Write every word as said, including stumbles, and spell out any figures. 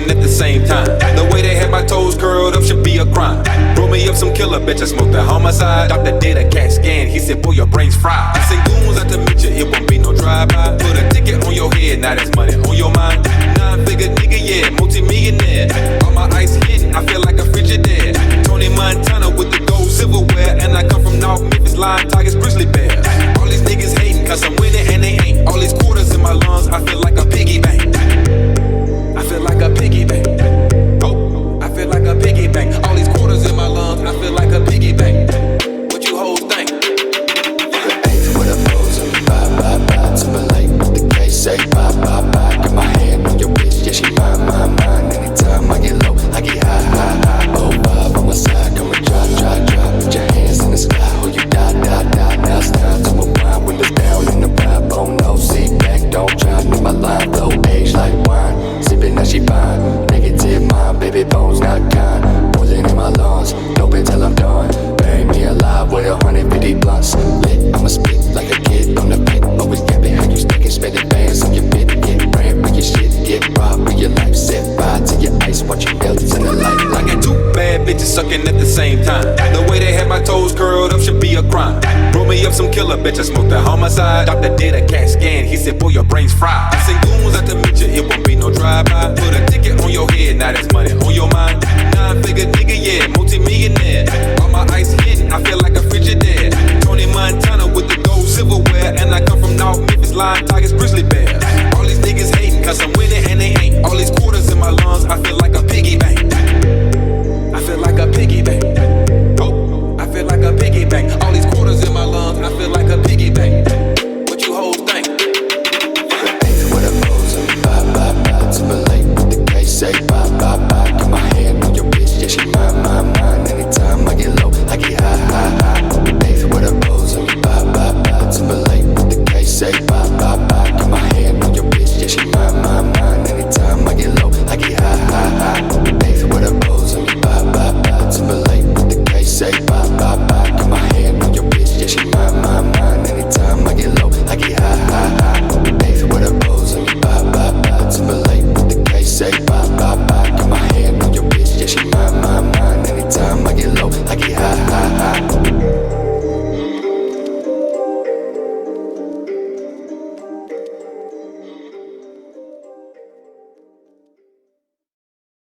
sucking at the same time. The way they had my toes curled up should be a crime. Roll me up some killer, bitch, I smoked the homicide. Doctor did a CAT scan, he said, boy, your brain's fried. I send goons out to meet you, it won't be no drive-by. Put a ticket on your head, now that's money on your mind. Nine-figure nigga, yeah, multi-millionaire. All my ice hit, I feel like a Frigidaire. Tony Montana with the gold silverware. And I come from North Memphis, Lion, Tigers, Grizzly Bears. All these niggas hating, cause I'm winning and they ain't. All these quarters in my lungs, I feel like a piggy bank. I feel like a piggy bank. Oh, I feel like a piggy bank. All these quarters in my lungs, I feel like a piggy bank. What you hoes think? Hey, what up, hoes? Bye, bye, bye. Timberlake with the K, say bye, bye, bye. Get my hand on your bitch, yeah, she mine, mine, mine. Anytime I get low, I get high, high, high. Oh, vibe on my side, come and drop, drop, drop. Put your hands in the sky, oh, you die, die, die. Now it's time to unwind. Windows down in the vibe, oh no, sit back, don't try. Make my line flow, age like wine. Sipping that she fine, negative mind, baby bones not kind. Poison in my lungs, dope until I'm done. Bury me alive with a hundred fifty blunts. Lit, I'ma spit like a kid on the pit. Always yapping how you stacking, spending bands on your bit. Get brand for your shit, get robbed for your life. Set fire to your ice, watch you melt in the light. I got two bad bitches sucking at the same time. The way they had my toes curled up should be a crime. Roll me up some killer, bitch, I smoked the homicide. Doctor did a CAT scan, he said, boy, your brain's fried. I send goons out to meet you, it won't be no drive-by. Put a